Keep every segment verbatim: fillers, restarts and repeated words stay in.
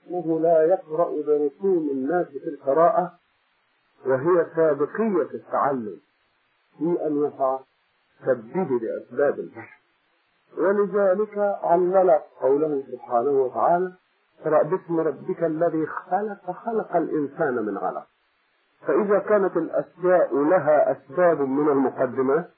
أنه لا يقرأ برسوم الناس في القراءة وهي سابقية التعلم في أن يتسبب لأسباب البشر، ولذلك علل قوله سبحانه وتعالى: اقرأ باسم ربك الذي خلق خلق الإنسان من علق. فإذا كانت الأشياء لها أسباب من المقدمات،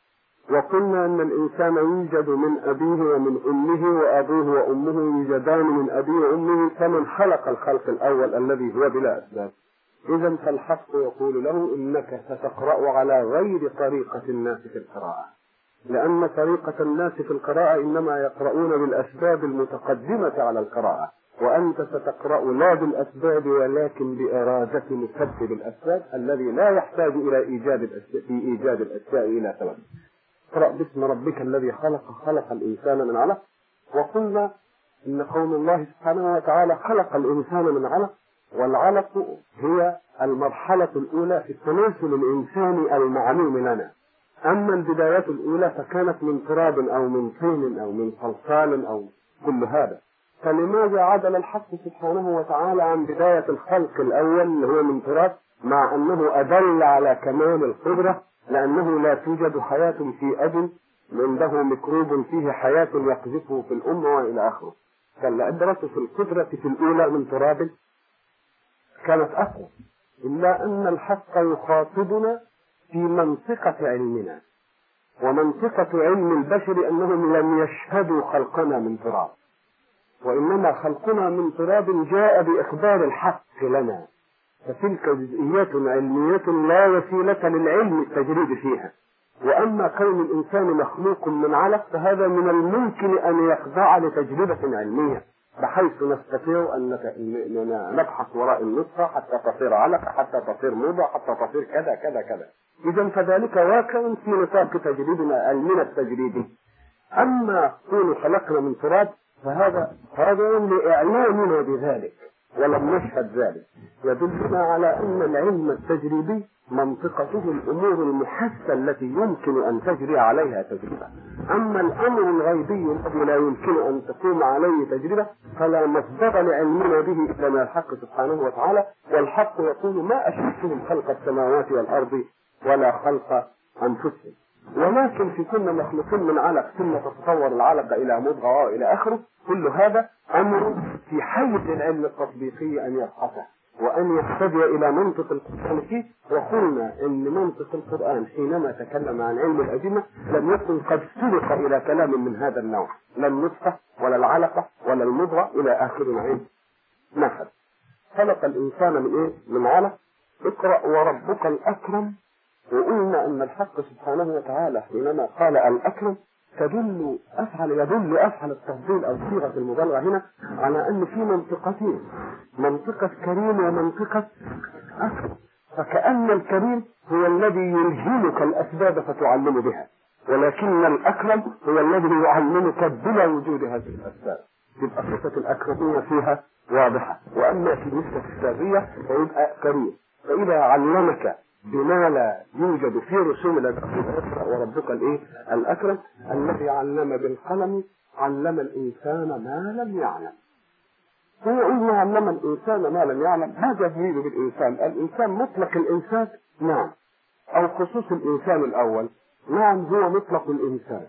وقلنا أن الإنسان يوجد من أبيه ومن أمه، وأبوه وأمه يوجدان من أبيه وأمه، فمن خلق الخلق الأول الذي هو بلا أسباب. إذا فالحق يقول له: إنك ستقرأ على غير طريقة الناس في القراءة، لأن طريقة الناس في القراءة إنما يقرؤون بالأسباب المتقدمة على القراءة، وأنت ستقرأ لا بالأسباب ولكن بإرادة مسبب الأسباب الذي لا يحتاج إلى إيجاد الأشياء في إيجاد الأشياء إلى سبب. اقرأ باسم ربك الذي خلق خلق الإنسان من علق. وقلنا إن قول الله سبحانه وتعالى خلق الإنسان من علق، والعلق هي المرحلة الأولى في التناسل الإنساني المعلوم لنا. أما البدايات الأولى فكانت من تراب أو من طين أو من صلصال أو كل هذا. فلماذا عدل الحق سبحانه وتعالى عن بداية الخلق الأول اللي هو من تراب، مع أنه أدل على كمال القدرة؟ لأنه لا توجد حياة في أب عنده ميكروب فيه حياة يقذفه في الأم وإلى آخره. فالقدرة في القدرة في الأولى من تراب كانت أقوى، إلا أن الحق يخاطبنا في منطقة علمنا، ومنطقة علم البشر أنهم لم يشهدوا خلقنا من تراب، وإنما خلقنا من تراب جاء بإخبار الحق لنا، فتلك جزئيات علمية لا وسيلة للعلم التجريبي فيها. وأما كون الإنسان مخلوق من علق فهذا من الممكن أن يخضع لتجربة علمية، بحيث نستطيع أن نبحث وراء النطفة حتى تصير علقة، حتى تصير موضة، حتى تصير كذا كذا كذا. إذا فذلك واقع في نطاق تجريبنا علمنا التجريبي. أما كون خلقنا من تراب فهذا هذا لإعلامنا بذلك ولم نشهد ذلك، يدلنا على أن العلم التجريبي منطقته الأمور المحسة التي يمكن أن تجري عليها تجربة. أما الأمر الغيبي الذي لا يمكن أن تقوم عليه تجربة فلا مصدر لعلمنا به إلا من الحق سبحانه وتعالى. والحق يقول: ما أشهدتهم خلق السماوات والأرض ولا خلق أنفسهم. ولكن في كل مخلوق من علق ثم تتطور العلقة إلى مضغة وإلى آخره، كل هذا أمر في حيز العلم التطبيقي أن يبحثه وأن يحتاج إلى منطق القرآن فيه. وقلنا إن منطق القرآن حينما تكلم عن علم الأدلة لم يكن قد سبق إلى كلام من هذا النوع، لا النطفة ولا العلقة ولا المضغة إلى آخر العلم. مثلا خلق الإنسان من إيه؟ من علق. اقرأ وربك الأكرم. وقلنا أن الحق سبحانه وتعالى حينما قال الأكرم تدل أفعل يدل أفعل التفضيل أو صيغة المبالغة هنا على أن في منطقتين، منطقة كريم ومنطقة أكرم. فكأن الكريم هو الذي يلهمك الأسباب فتعلم بها، ولكن الأكرم هو الذي يعلمك بلا وجود هذه الأسباب. تبقى صفة الأكرمية فيها واضحة. وأما في النسبة السابية فيبقى كريم. فإذا علمك بما لا يوجد في رسوم الأدب وربك الإيه؟ الأكرم الذي علم بالقلم علم الإنسان ما لم يعلم. وقلنا علم الإنسان ما لم يعلم. ماذا يريد بالإنسان؟ الإنسان مطلق الإنسان، نعم، أو خصوص الإنسان الأول، نعم، هو مطلق الإنسان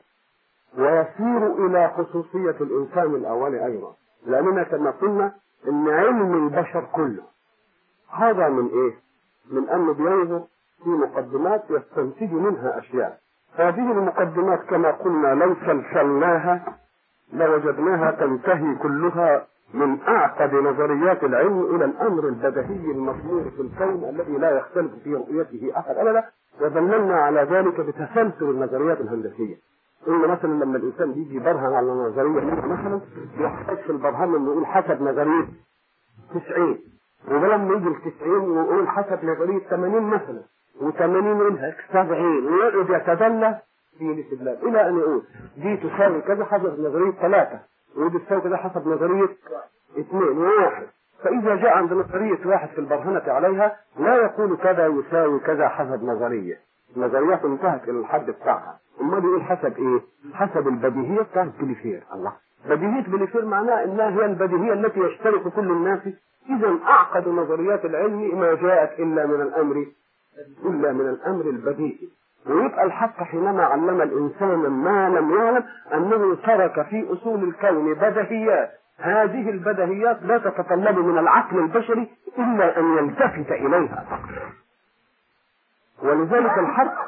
ويسير إلى خصوصية الإنسان الأول أيضا، لأننا كما قلنا إن علم البشر كله هذا من إيه؟ من أنه بينظر في مقدمات يستنتج منها أشياء. هذه المقدمات كما قلنا لو سلسلناها لوجدناها تنتهي كلها من أعقد نظريات العلم إلى الأمر البديهي المطلوب في الكون الذي لا يختلف في رؤيته أحد أبدا. وظللنا على ذلك بتسلسل النظريات الهندسية. قلنا مثلا لما الإنسان بيجي يبرهن على نظرية مثلا يحتاج في البرهان إنه يقول حسب نظرية تسعين، ولما يجي التسعين ويقول حسب نظرية ثمانين مثلا، وثمانين منها سبعين، ويقعد يتدلى في الاستدلال إلى أن يقول دي تساوي كذا حسب نظرية ثلاثة، ودي تساوي كذا حسب نظرية اثنين وواحد. فإذا جاء عند نظرية واحد في البرهنة عليها لا يقول كذا يساوي كذا حسب نظرية، النظريات انتهت إلى الحد بتاعها. أما يقول حسب إيه؟ حسب البديهية بتاع الكليفير. الله، بديهية بليفير معناها انها هي البديهية التي يشترك كل الناس. اذا اعقد نظريات العلم ما جاءت الا من الامر الا من الامر البديهي. ويبقى الحق حينما علم الانسان ما لم يعلم انه ترك في اصول الكون بديهيات، هذه البديهيات لا تتطلب من العقل البشري الا ان يلتفت اليها فقط. ولذلك الحق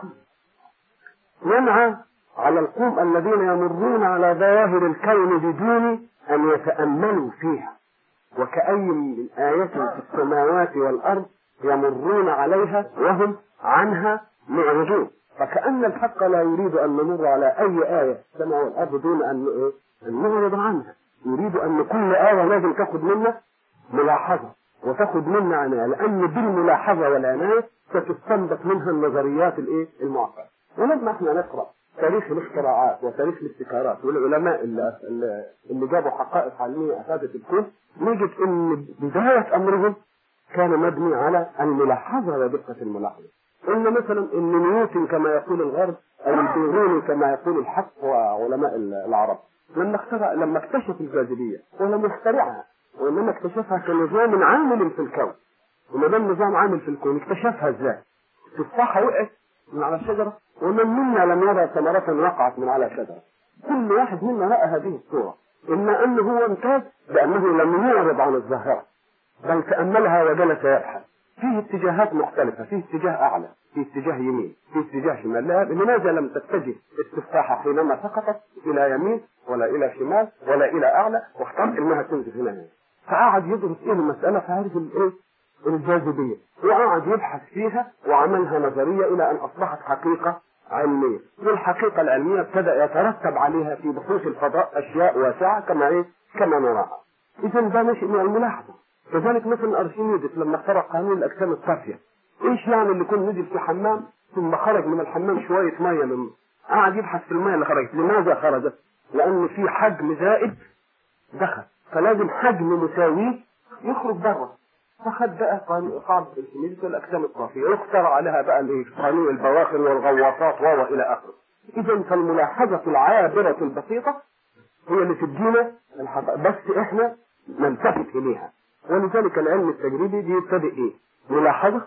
ينعى على القوم الذين يمرون على ظواهر الكون بدون ان يتاملوا فيها، وكأي من آية في السماوات والارض يمرون عليها وهم عنها معرضون. فكأن الحق لا يريد ان نمر على اي آية في السماء والارض دون ان ان نعرض عنها، يريد ان كل آية لازم تاخد منا ملاحظة وتاخد منا عناية، لان بالملاحظة والعناية ستستنبط منها النظريات الايه المعقدة. ولما احنا نقرأ تاريخ الاختراعات وتاريخ الابتكارات والعلماء اللي, اللي جابوا حقائق علمية افادت الكون، نجد ان بداية امرهم كان مبني على الملاحظة ودقة الملاحظة. ان مثلا ان نيوتن كما يقول الغرب او البيروني كما يقول الحق وعلماء العرب لما اخترع لما اكتشف الجاذبية ولم يخترعها وانما اكتشفها كنظام عامل في الكون. وما دام نظام عامل في الكون اكتشفها ازاي؟ التفاحة وقعت من على الشجرة ومن منا لم يرى ثمرة وقعت من على شجرة. كل واحد منا رأى هذه الصورة، إما أنه هو امتاز بأنه لم يعرض عن الظاهرة بل تأملها وجلس يبحث. فيه اتجاهات مختلفة، فيه اتجاه أعلى، فيه اتجاه يمين، فيه اتجاه شمال. لا، لماذا لم تتجه التفاحة حينما سقطت إلى يمين ولا إلى شمال ولا إلى أعلى واختارت إنها تنزل هنا؟ فقعد يدرس إيه المسألة فعرف الإيه الجاذبية، وقعد يبحث فيها وعملها نظرية إلى أن أصبحت حقيقة علمية. والحقيقة العلمية ابتدأ يترتب عليها في بحوث الفضاء أشياء واسعة كما إيه كما نراها. إذا ده نشأ من الملاحظة. كذلك مثلا أرشميدس لما اخترع قانون الأجسام الصافية، إيش يعني اللي كان نزل في حمام ثم خرج من الحمام شوية مية من قعد يبحث في المية اللي خرجت. لماذا خرجت؟ لأن في حجم زائد دخل، فلازم حجم مساوي يخرج بره. فخد بقى قاعدة أرشميدس والأجسام الصافية واخترع عليها بقى قانون البواخر والغواصات و إلى آخره. إذا فالملاحظة العابرة البسيطة هي اللي تدينا الحقائق، بس إحنا نلتفت إليها. ولذلك العلم التجريبي بيبتدئ إيه؟ ملاحظة،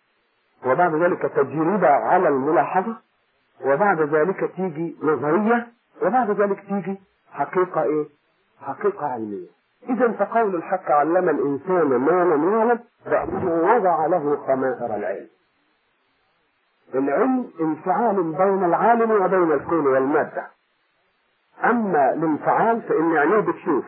وبعد ذلك تجربة على الملاحظة، وبعد ذلك تيجي نظرية، وبعد ذلك تيجي حقيقة إيه؟ حقيقة علمية. إذا فقول الحق علم الإنسان ما لم يعلم بأنه وضع له خمائر العلم. العلم انفعال بين العالم وبين الكون والمادة. أما الانفعال فإن عينيه بتشوف،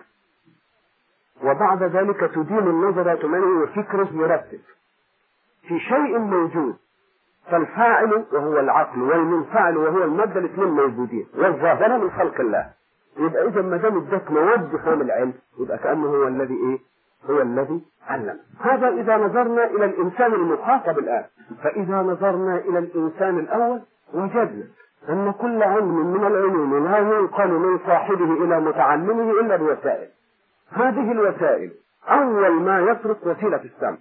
وبعد ذلك تدين النظر تمني وفكره يرتب في شيء موجود. فالفاعل وهو العقل والمنفعل وهو المادة الاثنين موجودين، والظاهرة من خلق الله. يبقى إذا ما دام اداك مواد خام العلم يبقى كأنه هو الذي إيه؟ هو الذي علم. هذا إذا نظرنا إلى الإنسان المخاطب الآن. فإذا نظرنا إلى الإنسان الأول وجدنا أن كل علم من العلوم لا ينقل من صاحبه إلى متعلمه إلا بوسائل. هذه الوسائل أول ما يترك وسيلة السمع.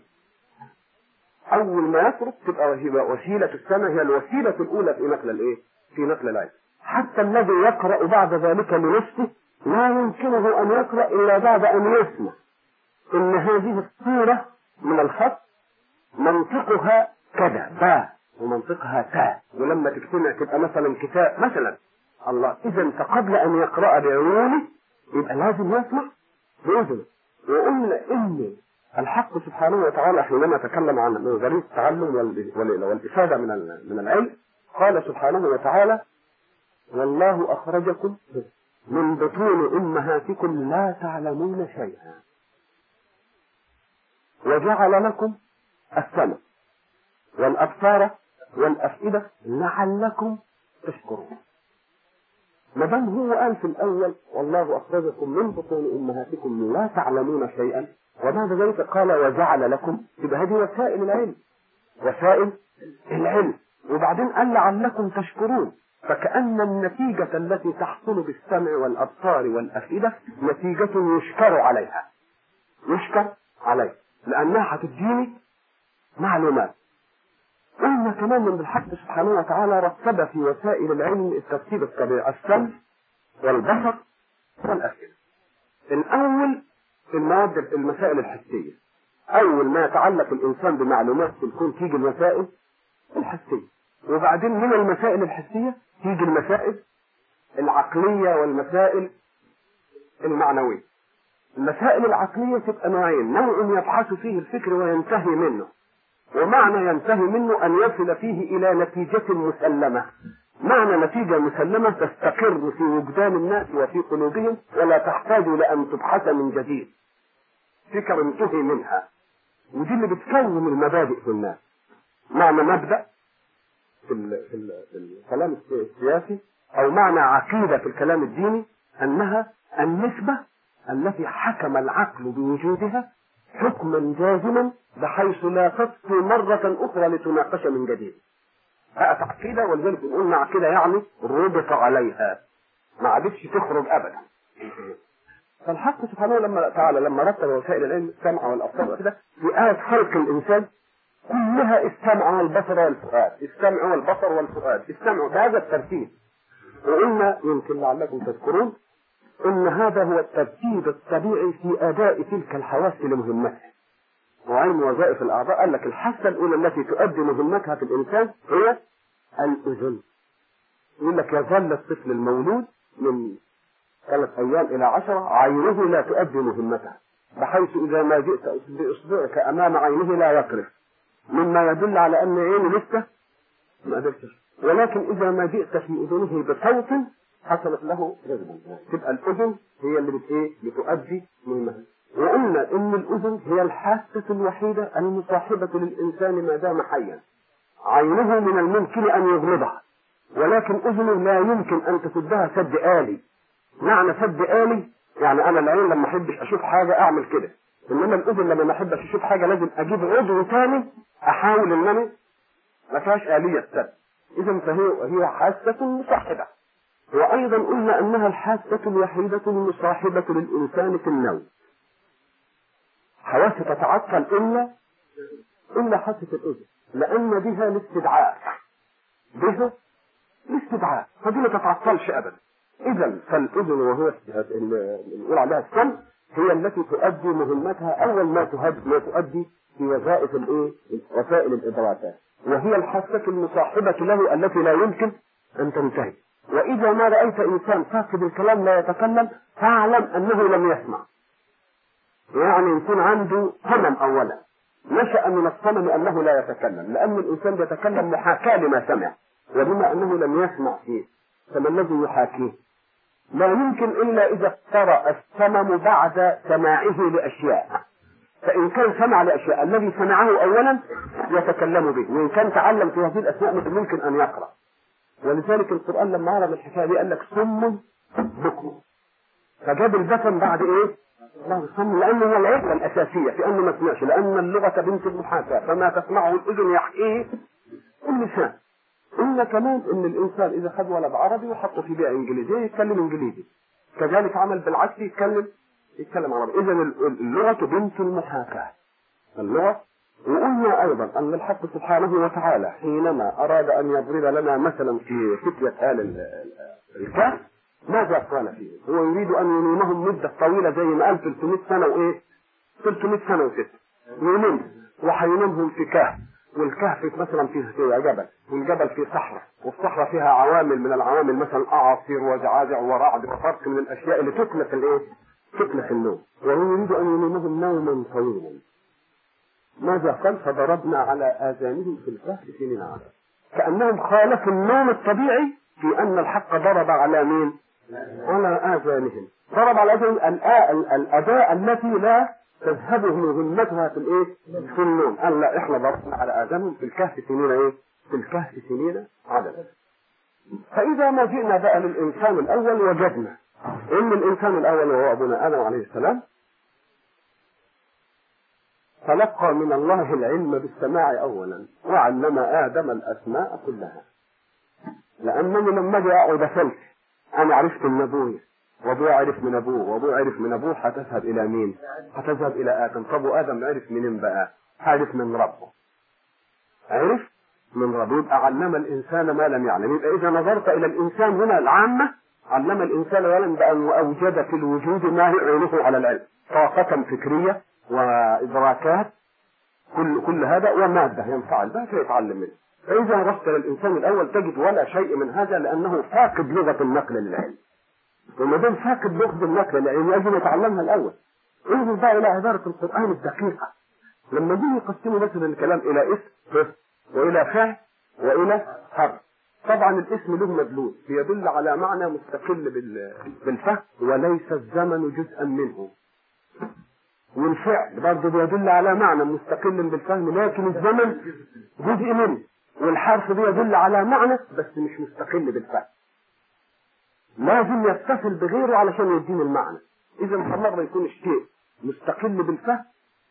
أول ما يترك تبقى وسيلة السمع هي الوسيلة الأولى في نقل الإيه؟ في نقل العلم. حتى الذي يقرأ بعد ذلك لنفسه لا يمكنه أن يقرأ إلا بعد أن يسمع إن هذه الصورة من الخط منطقها كذا با ومنطقها تا، ولما تجتمع تبقى مثلا كتاب مثلا الله. إذا فقبل أن يقرأ بعيونه يبقى لازم يسمع بأذنه. وقلنا إن الحق سبحانه وتعالى حينما تكلم عن نظرية التعلم والإفادة من من العلم قال سبحانه وتعالى: والله أخرجكم من بطون أمهاتكم لا تعلمون شيئا وجعل لكم السمع والأبصار والأفئدة لعلكم تشكرون. ما دام هو قال في الأول والله أخرجكم من بطون أمهاتكم لا تعلمون شيئا، وبعد ذلك قال وجعل لكم، يبقى هذه وسائل العلم، وسائل العلم. وبعدين قال لعلكم تشكرون. فكأن النتيجة التي تحصل بالسمع والأبصار والأفئدة نتيجة يشكر عليها، يشكر عليها لأنها هتديني معلومات. قلنا كمان من الحق سبحانه وتعالى رتب في وسائل العلم الترتيب الطبيعي: السمع والبصر والأفئدة. الأول المواد المسائل الحسية. أول ما يتعلق الإنسان بمعلومات في الكون تيجي المسائل الحسية، وبعدين من المسائل الحسية تيجي المسائل العقلية والمسائل المعنوية. المسائل العقلية تبقى نوعين: نوع يبحث فيه الفكر وينتهي منه، ومعنى ينتهي منه أن يصل فيه إلى نتيجة مسلمة. معنى نتيجة مسلمة تستقر في وجدان الناس وفي قلوبهم ولا تحتاج لأن تبحث من جديد، فكر انتهي منها. ودي اللي بتكون المبادئ في الناس. معنى مبدأ في, في, في الكلام السياسي أو معنى عقيدة في الكلام الديني أنها النسبة التي حكم العقل بوجودها حكما جازما بحيث لا تبقي مرة أخرى لتناقش من جديد. بقت عقيدة، ولذلك قلنا عقيدة يعني ربط عليها، ما عادتش تخرج أبدا. فالحق سبحانه لما تعالى لما رتب وسائل العلم السمع والأبصار وكده في آية خلق الإنسان كلها السمع والبصر والفؤاد، السمع والبصر والفؤاد، السمع بهذا الترتيب. وقلنا يمكن لعلكم تذكرون ان هذا هو الترتيب الطبيعي في اداء تلك الحواس لمهمتها. وعلم وظائف الاعضاء قال لك الحاسه الاولى التي تؤدي مهمتها في الانسان هي الاذن. يقول لك يظل الطفل المولود من ثلاث ايام الى عشره عينه لا تؤدي مهمتها، بحيث اذا ما جئت باصبعك امام عينه لا يقرف، مما يدل على ان عينه لسه ما قدرتش. ولكن اذا ما جئت في اذنه بصوت حصلت له رغبة، تبقى الأذن هي اللي بت ايه بتؤدي مهمتها. وقلنا إن الأذن هي الحاسة الوحيدة المصاحبة للإنسان ما دام حيا. عينه من الممكن أن يغمضها، ولكن أذنه لا يمكن أن تسدها سد آلي. معنى سد آلي يعني أنا العين لما أحبش أشوف حاجة أعمل كده، إنما الأذن لما ما أحبش أشوف حاجة لازم أجيب عضو ثاني أحاول إن أنا ما فيهاش آلية سد. إذا فهي هي حاسة مصاحبة. وأيضا قلنا أنها الحاسة الوحيدة المصاحبة للإنسان في النوم. حواس تتعطل إلا إلا حاسة الأذن، لأن بها الاستدعاء، بها الاستدعاء، فدي ما تتعطلش أبدا. إذا فالأذن وهو نقول عليها السمع هي التي تؤدي مهمتها أول ما ما تؤدي في وظائف الإيه؟ وسائل الإدراكات، وهي الحاسة المصاحبة له التي لا يمكن أن تنتهي. وإذا ما رأيت إنسان فاقد الكلام لا يتكلم فاعلم أنه لم يسمع. يعني يكون عنده صمم أولا، نشأ من الصمم أنه لا يتكلم، لأن الإنسان يتكلم محاكاة لما سمع، وبما أنه لم يسمع فيه فما الذي يحاكيه؟ لا يمكن إلا إذا اقترأ الصمم بعد سماعه لأشياء. فإن كان سمع لأشياء الذي سمعه أولا يتكلم به، وإن كان تعلم في هذه الأشياء مثل ممكن أن يقرأ. ولذلك القرآن لما عرض الحكاية دي قال لك صم بكم، فجاب البكم بعد ايه؟ بعد صم، لأنه هو العلة الأساسية في أنه ما سمعش، لأن اللغة بنت المحاكاة، فما تسمعه الأذن يحكيه اللسان. قلنا كمان إن الإنسان إذا خد ولد عربي وحطه في بيئة إنجليزية يتكلم إنجليزي، كذلك عمل بالعكس يتكلم يتكلم عربي. إذا اللغة بنت المحاكاة، اللغة. وقلنا أيضا أن الحق سبحانه وتعالى حينما أراد أن يضرب لنا مثلا في فتية آل الكهف ماذا قال فيه؟ هو يريد أن ينيمهم مدة طويلة زي ما قال ثلاثمائة سنة وإيه؟ ثلاثمائة سنة وست ينيم، وحينامهم في كهف، والكهف مثلا في جبل، والجبل في صحراء، والصحراء فيها عوامل من العوامل مثلا أعاصير وزعازع ورعد وفرق من الأشياء اللي تكلف الإيه؟ تكلف النوم، وهو يريد أن ينيمهم نوما طويلا. ماذا قال؟ فضربنا على آذانهم في الكهف سنين عدد. كأنهم خالفوا النوم الطبيعي في أن الحق ضرب على مين؟ على آذانهم. ضرب على آذانهم الأداء التي لا تذهب مهمتها في الإيه؟ في النوم. قال لا، إحنا ضربنا على آذانهم في الكهف سنين إيه؟ في الكهف سنين عدد. فإذا ما جئنا بقى للإنسان الأول وجدنا إن الإنسان الأول وهو أبونا آدم عليه السلام تلقى من الله العلم بالسماع أولا، وعلم آدم الأسماء كلها. لأنني لما أجي أقعد أفلسف أنا عرفت من أبوي، وأبوي عرف من أبوه، وأبوي عرف من أبوه، هتذهب إلى مين؟ هتذهب إلى آدم. طب وآدم عرف منين بقى؟ عرف من ربه، عرف من ربه. يبقى علم الإنسان ما لم يعلم. يبقى إذا نظرت إلى الإنسان هنا العامة علم الإنسان ولم بأن أوجد في الوجود ما يعينه على العلم، طاقة فكرية وإدراكات، كل كل هذا ومادة ينفعل بها فيتعلم منه. فإذا رحت للإنسان الأول تجد ولا شيء من هذا، لأنه فاقد لغة النقل للعلم. وما دام فاقد لغة النقل للعلم يجب يتعلمها الأول. انظر بقى إلى عبارة القرآن الدقيقة، لما يجي يقسموا مثلا الكلام إلى اسم وإلى فعل وإلى حرف. طبعا الاسم له مدلول بيدل على معنى مستقل بالفهم وليس الزمن جزءا منه، والفعل برضه بيدل على معنى مستقل بالفهم لكن الزمن جزء منه، والحرف بيدل على معنى بس مش مستقل بالفهم، لازم يتصل بغيره علشان يديني المعنى. إذا مرة يكون الشيء مستقل بالفهم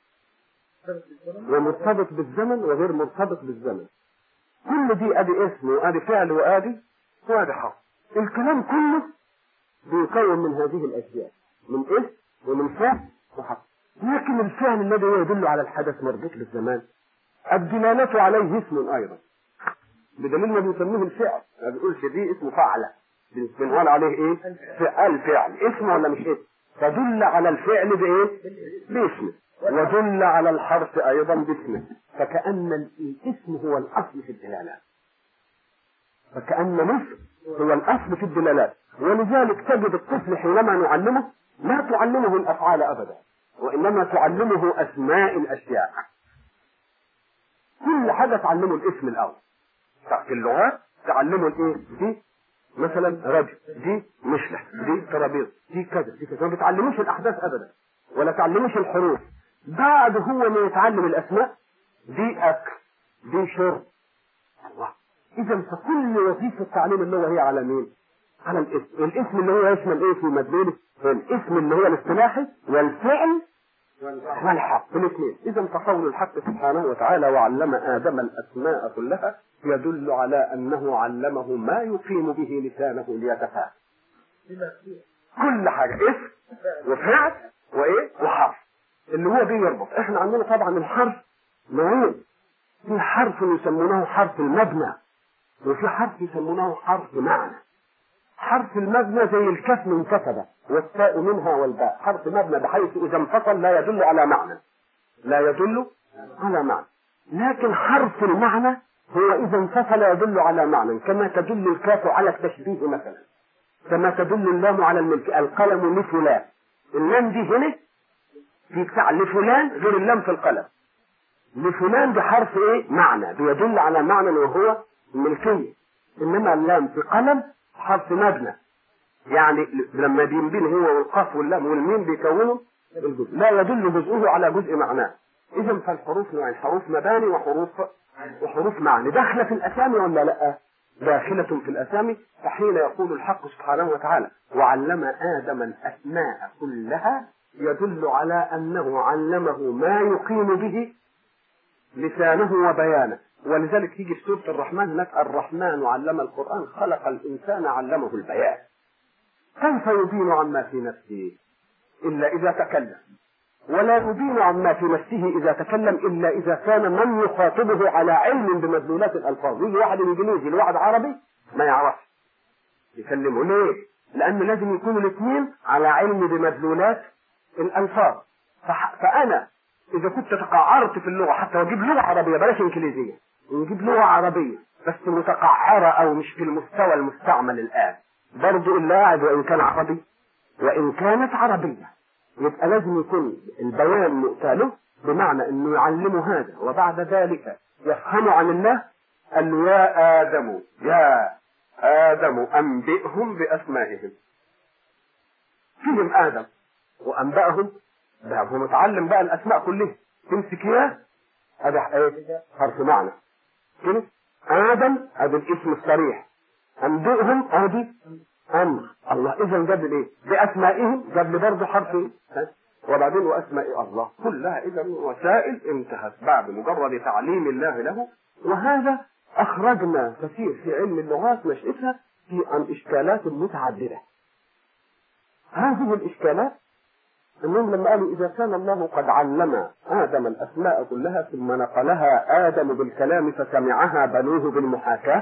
ومرتبط بالزمن وغير مرتبط بالزمن. كل دي ادي اسم وادي فعل وادي وادي حرف. الكلام كله بيكون من هذه الاشياء، من اسم ومن فعل وحرف. لكن الفعل الذي هو يدل على الحدث مربوط بالزمان الدلالة عليه اسم ايضا، بدليل ما بيسميه الفعل، ما بيقولش دي اسمه فعله، بنقول عليه ايه؟ فعل. فعل اسم ولا مش اسم؟ تدل على الفعل بايه؟ باسمه، ودل على الحرف ايضا باسمه، فكأن الاسم هو الاصل في الدلالات، فكأن الاسم هو الاصل في الدلالات. ولذلك تجد الطفل حينما نعلمه لا تعلمه الافعال ابدا، وانما تعلمه اسماء الاشياء. كل حاجه تعلمه الاسم الاول. في اللغات تعلمه الايه؟ دي مثلا رجل، دي مشلة، دي ترابيزه، دي كذا دي كذا. ما بتعلموش الاحداث ابدا ولا تعلموش الحروف. بعد هو ما يتعلم الاسماء، دي اكل، دي شرب. الله. اذا فكل وظيفه التعليم اللغه هي على مين؟ على الاسم. الاسم اللي هو يشمل ايه في مدلوله؟ الاسم اللي هو الاصطلاحي والفعل والحق الاثنين. اذا فقول الحق سبحانه وتعالى وعلم ادم الاسماء كلها يدل على انه علمه ما يقيم به لسانه ليتفاهم. كل حاجه اسم وفعل وايه وحرف اللي هو بيربط. احنا عندنا طبعا الحرف نوعين، في حرف يسمونه حرف المبنى وفي حرف يسمونه حرف معنى. حرف المبنى زي الكاف من كتبه والتاء منها والباء، حرف مبنى بحيث اذا انفصل لا يدل على معنى، لا يدل على معنى. لكن حرف المعنى هو اذا انفصل يدل على معنى، كما تدل الكاف على التشبيه مثلا، كما تدل اللام على الملك. القلم لفلان، اللام دي هنا في بتاع لفلان غير اللام في القلم. لفلان بحرف ايه؟ معنى، بيدل على معنى وهو الملكية. انما اللام في قلم حرف مبنى، يعني لما بينبين هو والقاف واللام والميم بيكونوا الجزء، لا يدل جزءه على جزء معناه. اذا فالحروف نوعين، حروف مباني وحروف وحروف معنى. داخله في الاسامي ولا لا؟ داخله في الاسامي. فحين يقول الحق سبحانه وتعالى وعلم ادم الاسماء كلها يدل على انه علمه ما يقيم به لسانه وبيانه. ولذلك يجي في سورة الرحمن هناك الرحمن علم القرآن خلق الإنسان علمه البيان. كيف يبين عما في نفسه إلا إذا تكلم، ولا يبين عما في نفسه إذا تكلم إلا إذا كان من يخاطبه على علم بمدلولات الألفاظ. يجي واحد إنجليزي لواحد عربي ما يعرفش يكلمه. ليه؟ لأن لازم يكونوا الاثنين على علم بمدلولات الألفاظ. فأنا إذا كنت تقعرت في اللغة حتى وأجيب لغة عربية بلاش إنجليزية، ونجيب لغة عربية بس متقعرة أو مش في المستوى المستعمل الآن، برضو إلا قاعد وإن كان عربي وإن كانت عربية، يبقى لازم يكون البيان مؤتاله بمعنى أنه يعلمه هذا وبعد ذلك يفهم عن الله. قال يا آدم يا آدم أنبئهم بأسمائهم. فيهم آدم وأنبأهم، ده هو متعلم بقى الأسماء كلها. تمسك يا هذا ايه؟ حرف معنى كده. آدم هذا الاسم الصريح، أنبئهم هذه أمر. الله إذا جاب لي إيه؟ بأسمائهم جاب لي برضه حرف إيه؟ وبعدين وأسماء الله كلها إذا وسائل انتهت بعد مجرد تعليم الله له. وهذا أخرجنا كثير في علم اللغات نشأتها في عن إشكالات متعددة. هذه الإشكالات انهم لما قالوا اذا كان الله قد علم ادم الاسماء كلها ثم نقلها ادم بالكلام فسمعها بنوه بالمحاكاه،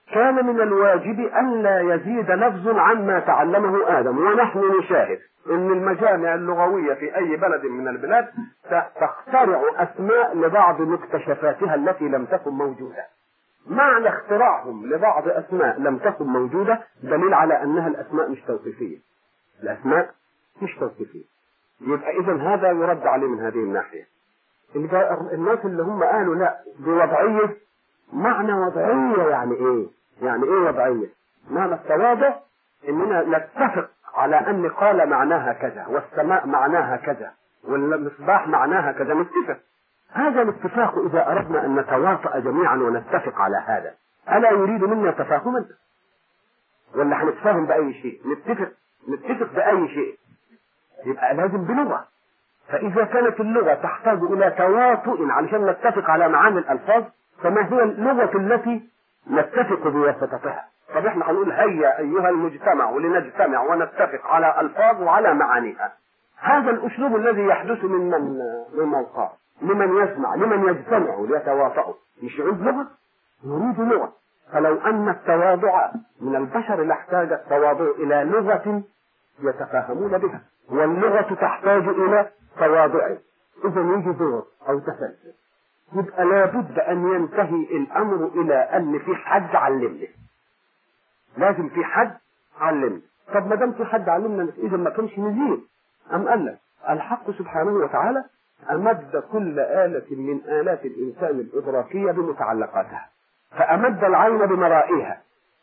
كان من الواجب أن لا يزيد لفظ عما تعلمه آدم. ونحن نشاهد أن المجامع اللغوية في أي بلد من البلاد تخترع أسماء لبعض مكتشفاتها التي لم تكن موجودة. معنى اختراعهم لبعض أسماء لم تكن موجودة دليل على أنها الأسماء مش توصيفية. الأسماء مش توصيفية. يبقى إذن هذا يرد عليه من هذه الناحية. الناس اللي هم قالوا لا دي وضعية، معنى وضعية يعني إيه؟ يعني إيه وضعية؟ معنى التواضع إننا نتفق على أن قال معناها كذا، والسماء معناها كذا، والمصباح معناها كذا، نتفق. هذا الاتفاق إذا أردنا أن نتواطأ جميعا ونتفق على هذا، ألا يريد منا تفاهما؟ ولا هنتفاهم بأي شيء؟ نتفق نتفق بأي شيء يبقى لازم بلغة. فإذا كانت اللغة تحتاج إلى تواطؤ علشان نتفق على معاني الألفاظ، فما هي اللغة التي نتفق بواسطتها؟ طب احنا هنقول هيا أيها المجتمع ولنجتمع ونتفق على ألفاظ وعلى معانيها. هذا الأسلوب الذي يحدث من من من موقع لمن يسمع لمن يجتمع ليتواطؤوا، مش يعود لغة، يريد لغة. فلو أن التواضع من البشر لاحتاج التواضع إلى لغة يتفاهمون بها، واللغة تحتاج إلى تواضع. إذا يجي دور أو تسلسل، يبقى لابد أن ينتهي الأمر إلى أن في حد علمني. لازم في حد علمني. طب ما دام في حد علمنا إذا ما كانش نزيد. أم قال لك الحق سبحانه وتعالى أمد كل آلة من آلات الإنسان الإدراكية بمتعلقاتها، فأمد العين بمرائها،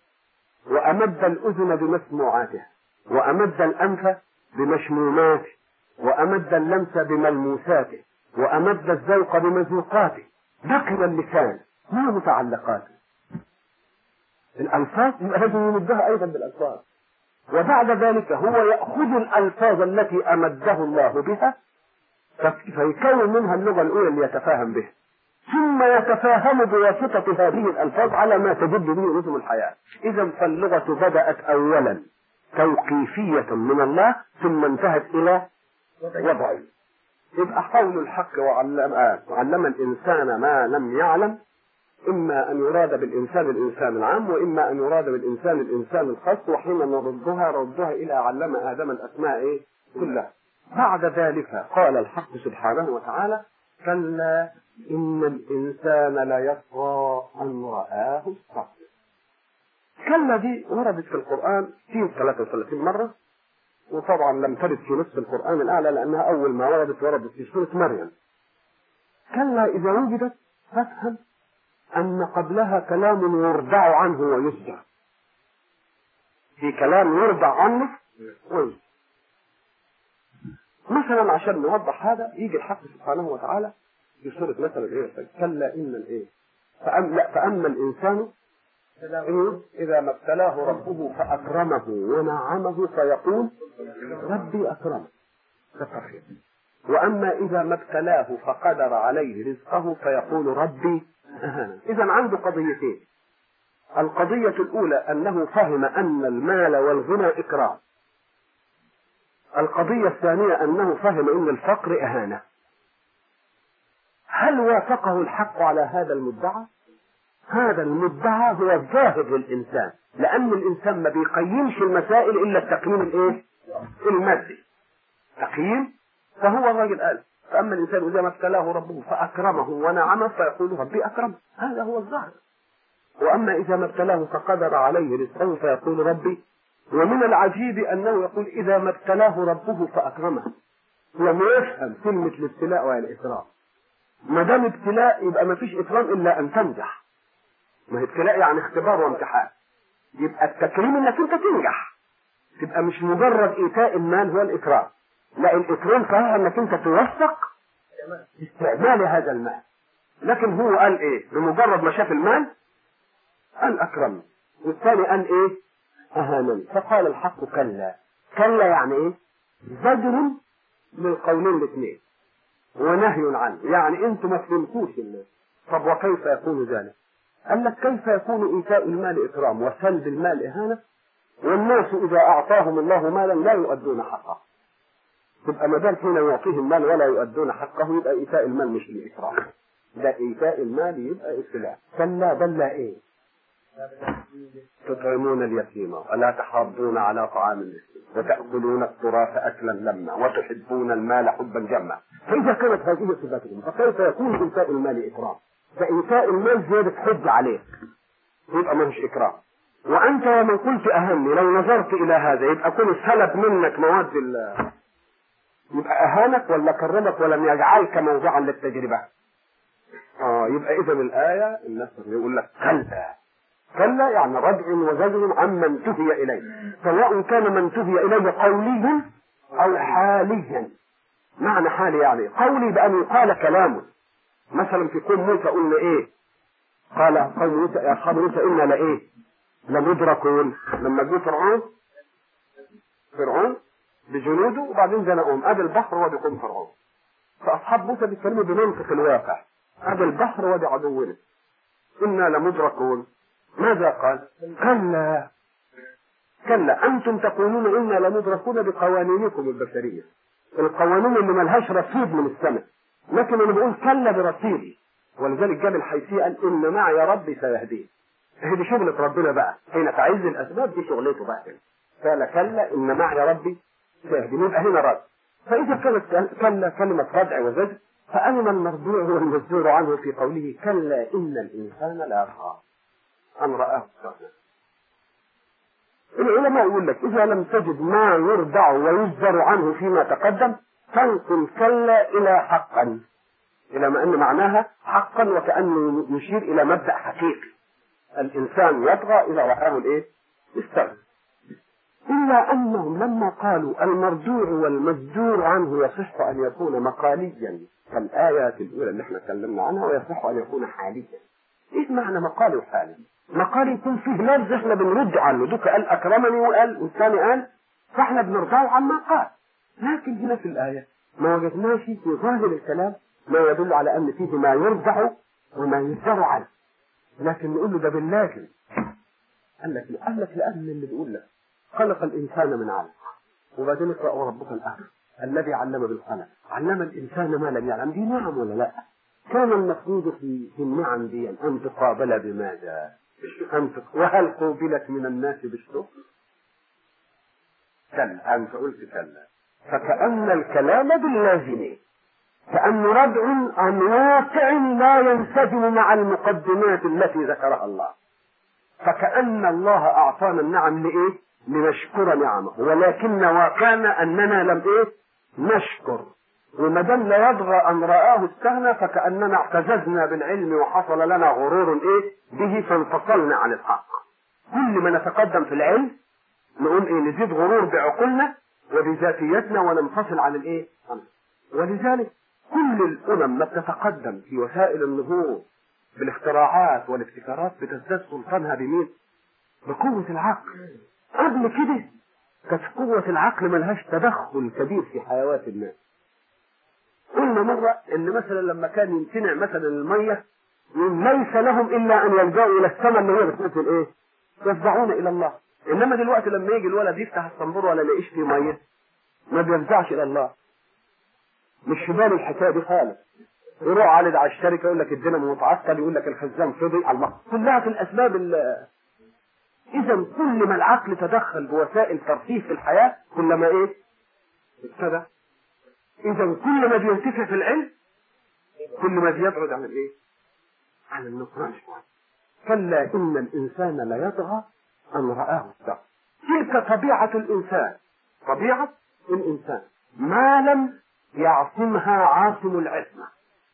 وأمد الأذن بمسموعاتها، وأمد الأنف بمشموماته، وأمد اللمس بملموساته، وأمد الذوق بمذوقاته. بقي اللسان ما متعلقاته؟ الألفاظ لازم يمدها أيضا بالألفاظ. وبعد ذلك هو يأخذ الألفاظ التي أمده الله بها فيكون منها اللغة الأولى اللي يتفاهم بها، ثم يتفاهم بواسطة هذه الألفاظ على ما تجد به رسم الحياة. إذا فاللغة بدأت أولا توقيفية من الله، ثم انتهت إلى وضعية. يبقى قول الحق وعلم, وعلم الإنسان ما لم يعلم، إما أن يراد بالإنسان الإنسان العام، وإما أن يراد بالإنسان الإنسان الخاص. وحين نردها ردها إلى علم آدم الأسماء إيه؟ كلها. بعد ذلك قال الحق سبحانه وتعالى كلا إن الإنسان ليطغى أن رآه استغنى. كلا دي وردت في القرآن في ثلاثة وثلاثين مرة، وطبعا لم ترد في نصف القرآن الأعلى لأنها أول ما وردت وردت في سورة مريم. كلا إذا وجدت فافهم أن قبلها كلام يرضع عنه ويسجع. في كلام يرضع عنه ويسجع. مثلا عشان نوضح هذا يجي الحق سبحانه وتعالى في سورة مثلا إيه؟ كلا إن الإيه؟ فأم لا فأما الإنسان إيه؟ إذا ما ابتلاه ربه فأكرمه ونعمه فيقول ربي أكرمه. وأما إذا ما ابتلاه فقدر عليه رزقه فيقول ربي أهانه. إذا عنده قضيتين. القضية الأولى أنه فهم أن المال والغنى إكرام. القضية الثانية أنه فهم أن الفقر إهانة. هل وافقه الحق على هذا المدعى؟ هذا المدعى هو الظاهر للإنسان، لأن الإنسان ما بيقيمش المسائل إلا التقييم الإيه؟ المادي. تقييم. فهو الراجل قال فأما الإنسان إذا ما ابتلاه ربه فأكرمه ونعمه فيقول ربي أكرمه. هذا هو الظاهر. وأما إذا ما ابتلاه فقدر عليه رزقه فيقول ربي. ومن العجيب أنه يقول إذا ما ابتلاه ربه فأكرمه. هو ما يفهم كلمة الابتلاء والإكرام. ما دام ابتلاء يبقى ما فيش إكرام إلا أن تنجح. ما هي ابتلاء يعني اختبار وامتحان. يبقى التكريم إنك أنت تنجح. تبقى مش مجرد إيتاء المال هو الإكرام. لا، الإكرام صحيح أنك أنت توثق استعمال هذا المال. لكن هو قال إيه؟ بمجرد ما شاف المال قال أكرمني، والثاني قال إيه؟ أهانني. فقال الحق كلا. كلا يعني إيه؟ زجر للقولين الاثنين ونهي عنه. يعني أنتم ما فهمتوش الناس. طب وكيف يكون ذلك؟ قال لك كيف يكون إيتاء المال إكرام وسلب المال إهانة، والناس إذا أعطاهم الله مالا لا يؤدون حقه. تبقى ما دام حين يعطيهم مال ولا يؤدون حقه يبقى إيتاء المال مش الإكرام، ده إيتاء المال يبقى إسلام. كلا بل لا إيه؟ تطعمون اليتيم ولا تحاضون على طعام المسكين وتأكلون التراث أكلا لما وتحبون المال حبا جما. فإذا كانت هذه صفاتهم فكيف يكون إنفاق المال إكرام؟ فإنفاق المال زيادة حب عليك يبقى ماهوش إكرام. وأنت ومن قلت أهمني لو نظرت إلى هذا يبقى كل سلب منك مواد ال يبقى أهانك ولا كرمك ولم يجعلك موضعا للتجربة. آه يبقى إذا الآية الناس يقول لك كلا كلا يعني ردع وزجر عمن انتهي إليه، سواء كان من انتهي إليه قوليا أو حاليا. معنى حالي يعني قولي بأن يقال كلامه. مثلا في قوم موسى قلنا إيه؟ قال قوم موسى يا أصحاب موسى إنا لإيه؟ لمدركون. لما جه فرعون فرعون بجنوده وبعدين زنقهم ادي البحر وادي قوم فرعون. فاصحاب موسى بيتكلموا بمنطق الواقع، ادي البحر وادي عدونا انا لمدركون. ماذا قال؟ كلا كلا انتم تقولون انا لمدركون بقوانينكم البشريه، القوانين اللي ملهاش رصيد من السماء، لكن انا بقول كلا برصيدي. ولذلك جاب الحيثي قال ان معي ربي سيهدين. هي دي شغلة ربنا بقى، حين تعز الاسباب دي شغلته بقى. قال كلا ان معي ربي سيهدين، يبقى هنا رد. فاذا كانت كلا كلمة ردع وزجر، فأين المرضوع والمزجور عنه في قوله كلا ان الانسان لا يطغى ان رآه استغنى. العلماء يقول لك اذا لم تجد ما يردع ويزجر عنه فيما تقدم فانقل كلا الى حقا، الى ما ان معناها حقا، وكأنه يشير الى مبدأ حقيقي. الإنسان يطغى إذا رآه الإيه؟ استغنى. إلا أنهم لما قالوا المرجوع والمزجور عنه يصح أن يكون مقاليا كالآيات الأولى اللي احنا تكلمنا عنها، ويصح أن يكون حاليا. إيه معنى مقالي وحالي؟ مقالي يكون فيه لفظ احنا بنرد عنه، دوك قال أكرمني وقال والثاني قال، فاحنا بنرجعه عما قال. لكن هنا في الآية ما وجدناش في ظاهر الكلام ما يدل على أن فيه ما يرجع وما يزجر عنه، لكن نقول له ده باللازم. قال لك قال لك لأن اللي بيقول لك خلق الإنسان من علق، وبعدين اقرأ وربك الأكرم الذي علم بالقلم علم الإنسان ما لم يعلم. دي نعم ولا لا؟ كان المفروض في في النعم دي أن تقابل بماذا؟ أن وهل قوبلت من الناس بالشكر؟ كلا. أنت قلت كلا، فكأن الكلام باللازم، كأن ردع عن واقع لا ينسجم مع المقدمات التي ذكرها الله. فكأن الله أعطانا النعم لإيه؟ لنشكر نعمه، ولكن واقعنا أننا لم إيه؟ نشكر. وما دام لا يطغى أن رآه استغنى فكأننا اعتززنا بالعلم وحصل لنا غرور إيه؟ به فانفصلنا عن الحق. كل ما نتقدم في العلم نقول إيه؟ نزيد غرور بعقولنا وبذاتيتنا وننفصل عن الإيه؟ ولذلك كل الأمم ما بتتقدم في وسائل النهوض بالاختراعات والابتكارات بتزداد سلطانها بمين؟ بقوة العقل. قبل كده كانت قوة العقل ملهاش تدخل كبير في حيوات الناس. قلنا مرة ان مثلا لما كان يمتنع مثلا المية ليس لهم الا ان يلجأوا الى السماء اللي هي بتنزل ايه؟ يفزعون الى الله. انما دلوقتي لما يجي الولد يفتح الصنبور ولا يلاقيش فيه مية ما بيفزعش الى الله. مش في باله الحكايه دي خالص. يروح عالد على الشركه يقول لك الدينامو متعطل، يقول لك الخزان فضي على الله. كلها في الاسباب. اذا كل ما العقل تدخل بوسائل ترفيه في الحياه كلما ايه؟ ابتدى. اذا كل ما بينتفع في العلم كل ما بيبعد عن الايه؟ عن النقران. كلا ان الانسان لا يطغى ان رآه استغنى. تلك طبيعه الانسان، طبيعه الانسان ما لم يعصمها عاصم العصمه.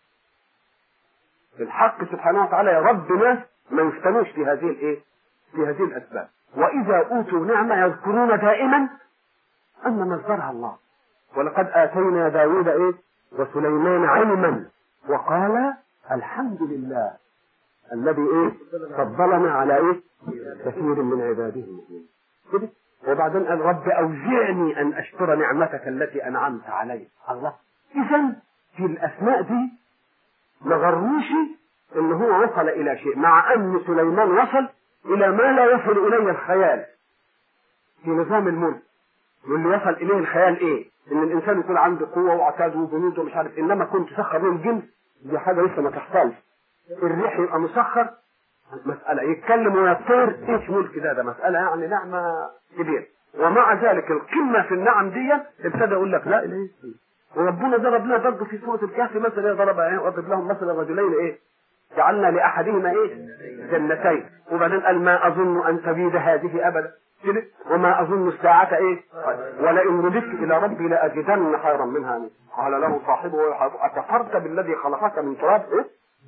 الحق سبحانه وتعالى يرد ناس ما يفتنوش في هذه الايه؟ في هذه الاسباب. واذا اوتوا نعمه يذكرون دائما ان مصدرها الله. ولقد اتينا داوود ايه؟ وسليمان علما وقال الحمد لله الذي ايه؟ فضلنا على ايه؟ كثير من عباده المؤمنين. كده. وبعدين قال رب اوزعني ان اشكر نعمتك التي انعمت علي. الله. اذا في الاسماء دي ما غروش ان هو وصل الى شيء، مع ان سليمان وصل الى ما لا يصل اليه الخيال في نظام الملك. واللي يصل اليه الخيال ايه؟ ان الانسان يكون عنده قوه وعتاد وجنود ومش عارف، انما كنت تسخر له الجن دي حاجه لسه ما تحصلش. الريح يبقى مسخر مسألة يتكلم ويطير، ايش ملك ده؟ ده مسألة يعني نعمة كبيرة. ومع ذلك القمة في النعم دي ابتدى يقول لك لا اله الا الله. وربنا ضرب لنا برضه في سورة الكهف مثلا، ضرب ايه؟ وضرب لهم مثلا رجلين ايه؟ جعلنا لاحدهما ايه؟ جنتين. وبعدين قال ما اظن ان تبيد هذه ابدا، وما اظن الساعة ايه؟ ولئن رددت الى ربي لاجدن خيرا منها. قال له صاحبه اكفرت بالذي خلقك من تراب ايه؟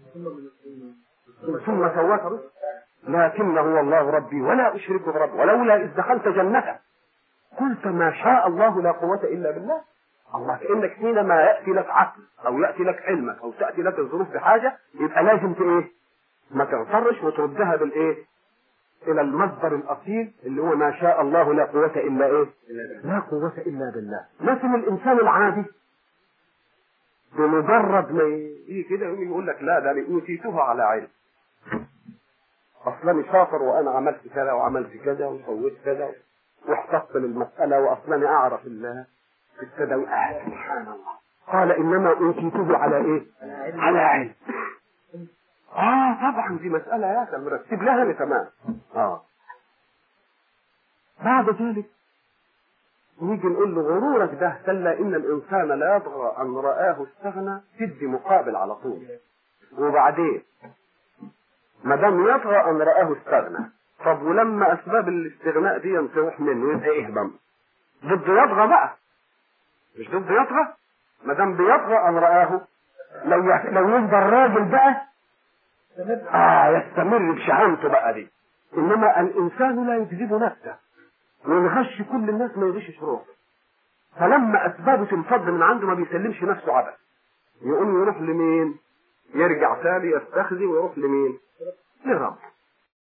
ثم سواك، لكن هو الله ربي ولا اشرك بربي، ولولا اذ دخلت جنتك قلت ما شاء الله لا قوة الا بالله. الله كأنك حينما يأتي لك عقل او يأتي لك علمك او تأتي لك الظروف بحاجة يبقى لازم ايه؟ ما تغترش وتردها بالايه؟ الى المصدر الاصيل اللي هو ما شاء الله لا قوة الا ايه؟ لا قوة الا بالله. مثل الانسان العادي بمجرد ما يجي كده يقول لك لا ده انا اوتيته على علم، اصلا شاطر وانا عملت كذا وعملت كذا وسويت كذا واحتفت للمسألة واصلا اعرف الله في التداوي. آه سبحان الله. قال انما اوتيته على ايه؟ على علم. اه طبعا دي مسألة يا اخي مرتب لها تمام. اه بعد ذلك نيجي نقول له غرورك ده كلا ان الانسان لا يطغى ان رآه استغنى، تدي مقابل على طول. وبعدين ما دام يطغى ان رآه استغنى، طب ولما اسباب الاستغناء دي تروح منه يبقى ايه ضم؟ ضد يطغى بقى، مش ضد يطغى. ما دام بيطغى ان رآه، لو لو يفضل راجل بقى اه يستمر بشهامته بقى دي. انما الانسان لا يكذب نفسه ويغش كل الناس ما يغشش روحه، فلما اسبابه تنفض من عنده ما بيسلمش نفسه عبث، يقوم يروح لمين؟ يرجع تاني يستخزي ويروح لمين؟ لرب.